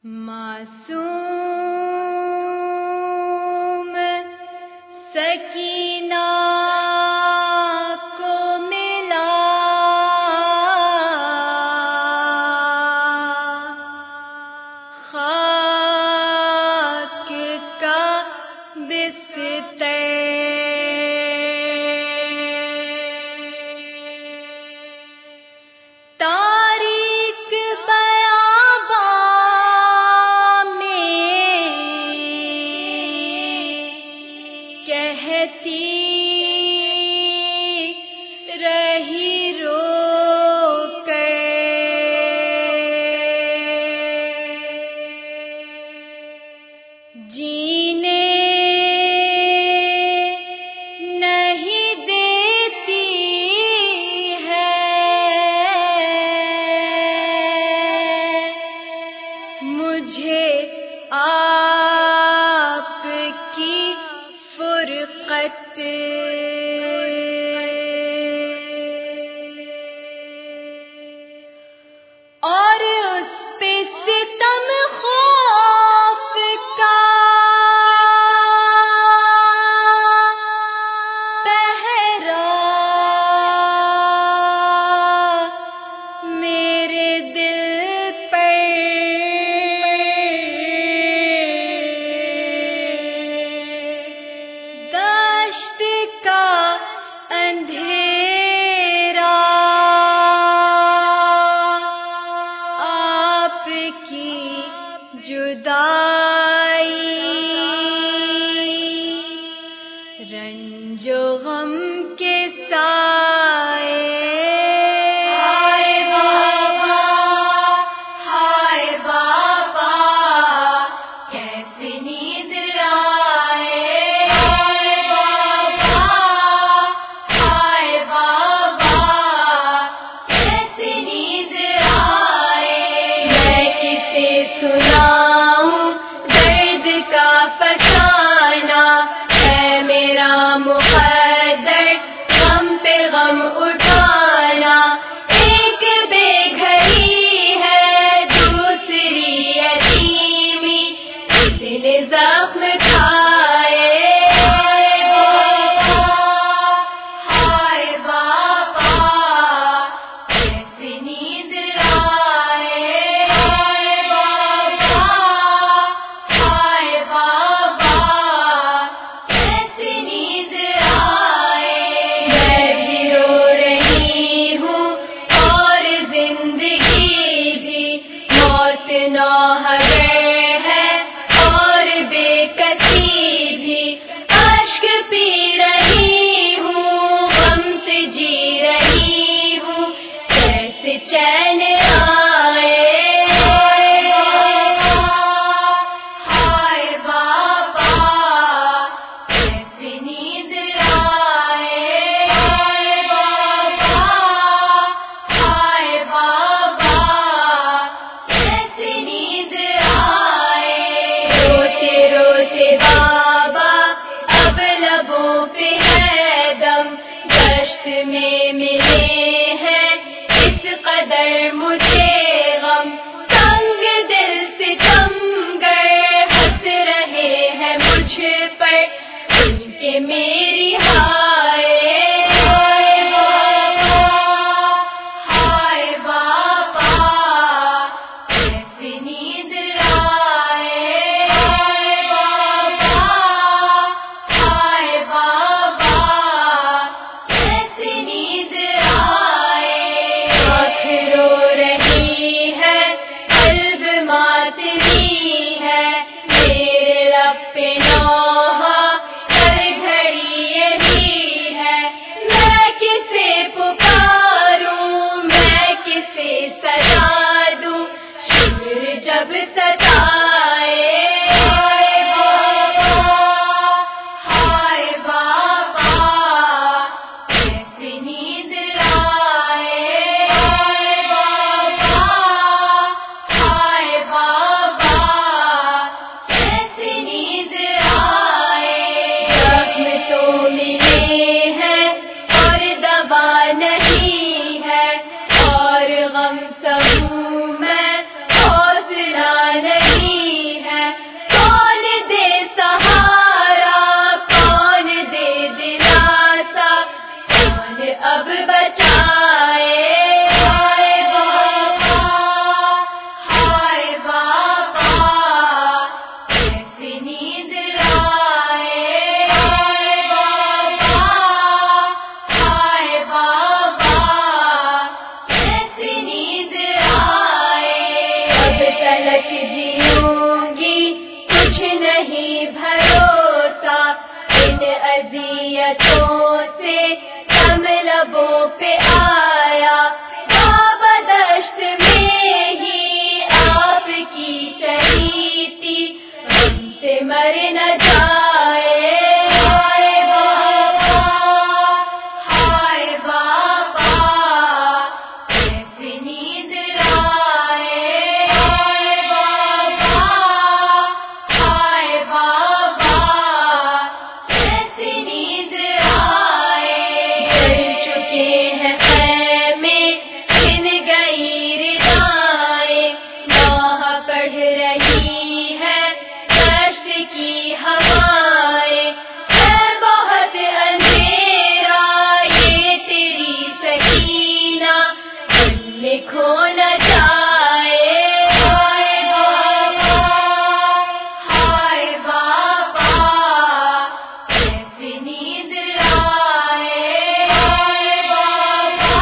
معصوم سکینہ کو ملا خاک کا بستر، کہتی رہی رو کر جینے نہیں دیتی ہے مجھے آپ کی فرقت، اور اس پہ ستم خوف کا پہرا میرے دل پر دشت کا اندھیرا آپ کی جدائی رنج و غم کے سائے، ہائے بابا ہائے بابا کیسے نیند آئے، ہائے بابا ہائے بابا کیسے نیند آئے، میں کسے سناؤں درد کا فسانہ، ہے میرا مقدر غم پہ غم اٹھانا، ایک بے گھری ہے دوسری یتیمی، اس نے زخم کھائے، ہائے بابا ہائے بابا کیسے نیند آئے، ہائے بابا ہائے بابا کیسے نیند آئے، میں بھی رو رہی ہوں اور زندگی بھی، موت ناحقہ ہے اور بے کسی بھی، اشک پی رہی ہوں غم سے جی رہی ہوں، کیسے چین آئے، ہائے بابا ہائے بابا کیسے نیند آئے، ہائے بابا ہائے بابا کیسے نیند آئے، روتے روتے بابا اب لبوں پہ ہے دم، دشت میں ملے ہیں اس قدر مجھے غم، تنگ دل ستم گر ہنس رہے ہیں مجھ پر ان کے میری ہائے، ہائے بابا ہائے بابا کیسے نیند آئے، ہائے بابا ہائے بابا کیسے نیند آئے، آنکھ رو رہی ہے قلب ماتمی ہے، میرے لب پہ نوحہ ہر گھڑی یہی ہے، میں کسے پکاروں میں کسے صدا دوں، شکر جب ستائے، ہائے بابا ہائے بابا کیسے نیند آئے، ہائے بابا ہائے بابا کیسے نیند آئے، زخم تو ملے ہیں اور دوا نہیں ہے، اور غم سہوں میں حوصلہ نہیں جیوں گی کچھ نہیں بھروسہ ان اذیتوں سے کم لبوں پہ آیا بابا دشت میں ہی آپ کی چلی تھی ہم سے مر نہ جائے ہائے بابا ہائے بابا کیسی نیند لائے ہائے بابا ہائے بابا کیسی نیند آئے جل چکے ہیں خیمے چھن گئی ردائیں نوح پڑھ رہی ہے دشت کی ہوائیں ہے بہت اندھیرا یہ تیری سکینہ دل میں کھو نہ جائے ہائے بابا ہائے بابا کیسی نیند لائے ہائے بابا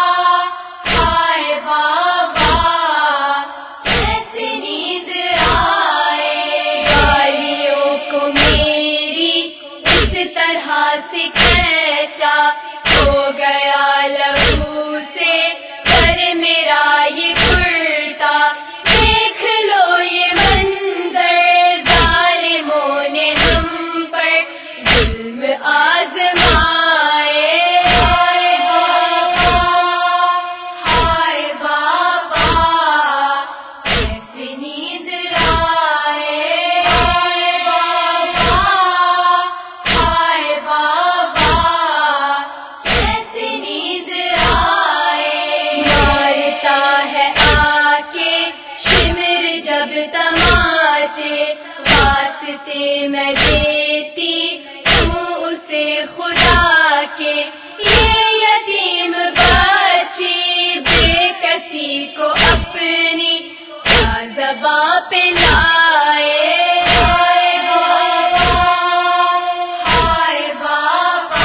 ہائے بابا کیسی نیند آئے گالیوں کو میری اس طرح سے کھینچا ہو گیا لہو سے سر میرا یہ کرتا دیکھ لو یہ منظر ظالموں نے ہم پر ظلم آزمائے ہائے بابا ہائے بابا کیسی نیند لائے ہائے بابا ہائے بابا کیسی نیند آئے مارتا ہے آ کے شمر جب تماچے واسطے میں دیتی ہوں اسے خدا کے یہ یتیم بچی بے کسی کو اپنی زباں پہ لائے ہائے بابا ہائے بابا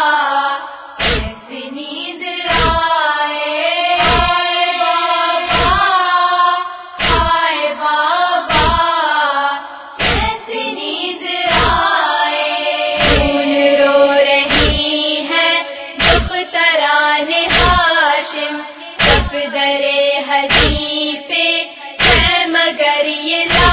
کیسی نیند لائے ہائے بابا ہائے بابا کیسی نیند آئے خون رو رہی ہے دختران ہاشم صفدر ہدی پہ ہے مگر یہ